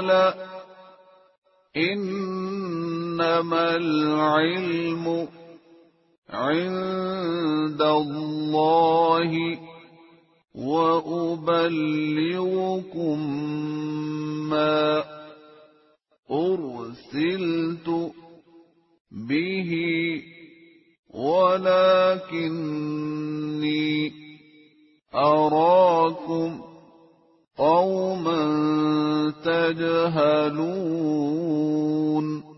قال إنما العلم عند الله وأبلغكم ما أرسلت به ولكني أراكم قوما تجهلون